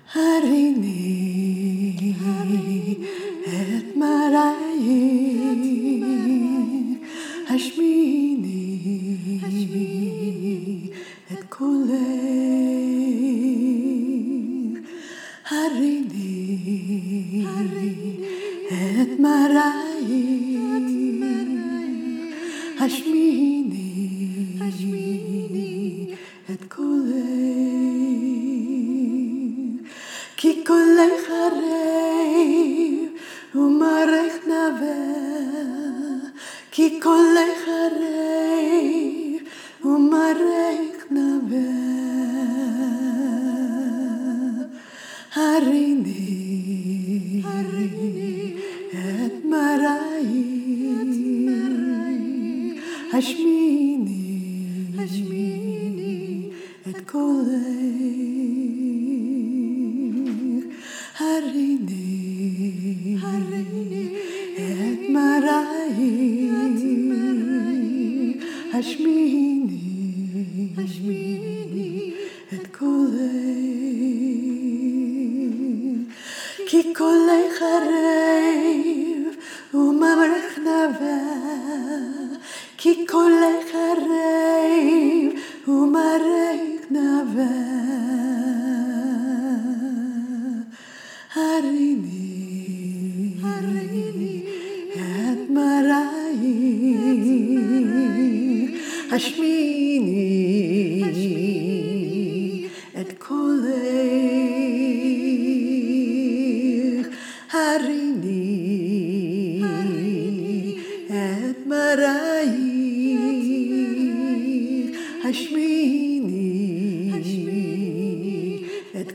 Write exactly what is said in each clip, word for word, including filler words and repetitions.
הריני את מראי, השמיני את קולך. הריני את מראי, השמיני את קולך. כי קולך ערב ומראך נווה, כי קולך ערב ומראך נווה. הריני את מראי, השמיני את קולך. הריני את מראי, השמיני את קולך. כי קולך ערב ומראך נווה, כי קולך ערב ומראך נווה. הריני את מראי, השמיני את קולך. הריני את מראי, השמיני את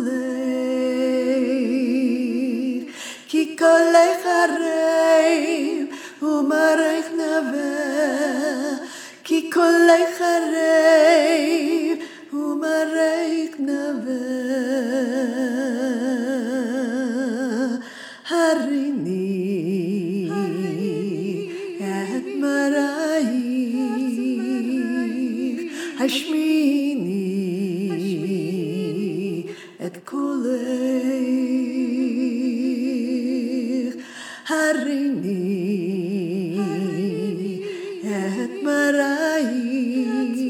קולך. כי קולך ערב ומראך נווה, כי קולך ערב ומראך נווה. הריני את מראי, השמיני את קולך. הריני את מראי,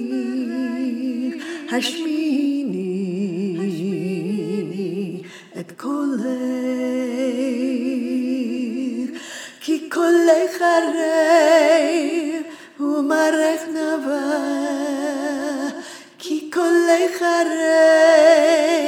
השמיני את קולך. כי קולך ערב ומראך נווה, כי קולך ערב